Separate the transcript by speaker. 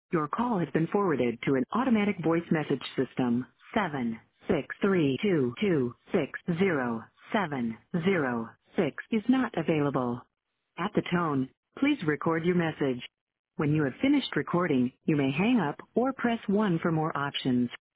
Speaker 1: Your call has been forwarded to an automatic voice message system. 763226706 is not available. At the tone, please record your message. When you have finished recording, you may hang up or press 1 for more options.